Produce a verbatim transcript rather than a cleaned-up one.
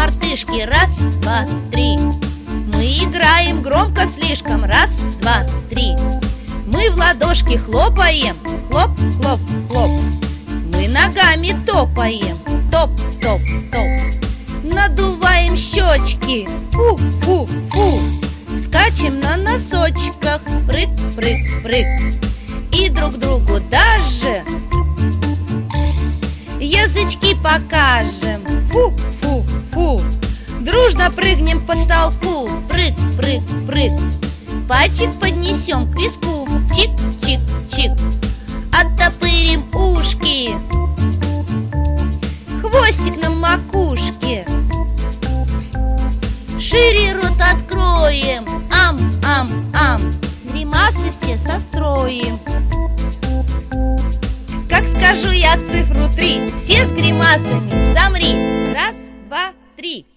мартышки. Раз, два, три. Мы играем громко слишком. Раз, два, три. Мы в ладошки хлопаем. Хлоп, хлоп, хлоп. Мы ногами топаем. Топ, топ, топ. Надуваем щечки. Фу, фу, фу. Скачем на носочках. Прыг, прыг, прыг. И друг другу даже язычки покажем. Фу, фу, фу. Дружно прыгнем по потолку. Прыг, прыг, прыг. Пальчик поднесем к виску. Чик, чик, чик. Оттопырим ушки. Хвостик на макушке. Шире рот откроем. Ам, ам, ам. Гримасы все состроим. Как скажу я цифру три, все с гримасами замри. Раз, два, три.